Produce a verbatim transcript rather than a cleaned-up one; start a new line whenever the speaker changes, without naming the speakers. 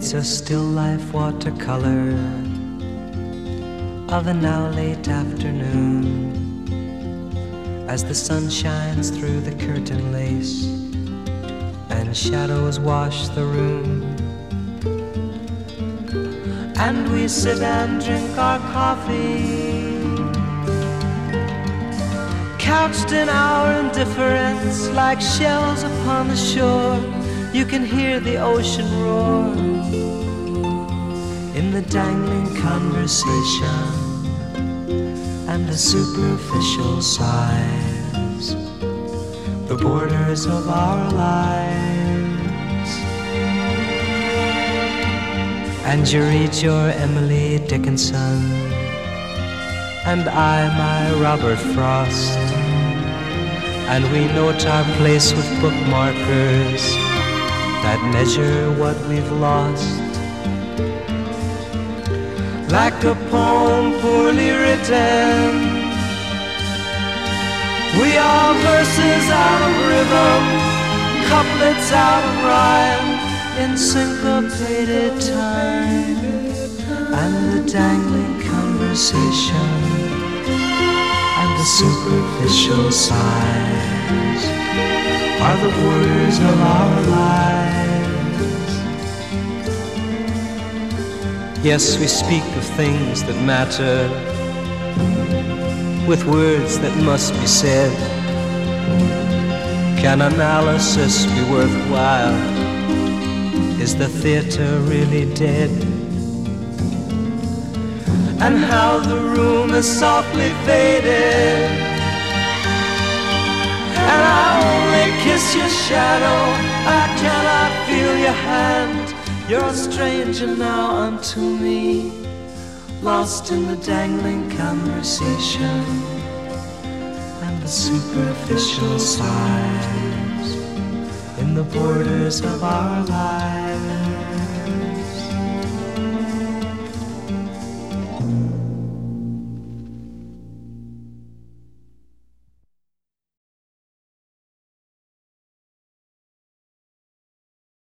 It's a still life watercolor of a now late afternoon, as the sun shines through the curtain lace and shadows wash the room, and we sit and drink our coffee, couched in our indifference like shells upon the shore. You can hear the ocean roar in the dangling conversation and the superficial sighs, the borders of our lives. And you read your Emily Dickinson, and I my Robert Frost, and we note our place with bookmarkers that measure what we've lost. Like a poem poorly written, we are verses out of rhythm, couplets out of rhyme, in syncopated time, and the dangling conversation and the superficial sighs are the borders of our lives. Yes, we speak of things that matter with words that must be said. Can analysis be worthwhile? Is the theater really dead? And how the room is softly faded, and I only kiss your shadow, I cannot feel your hand. You're a stranger now unto me, lost in the dangling conversation and the superficial sighs in the borders of our lives.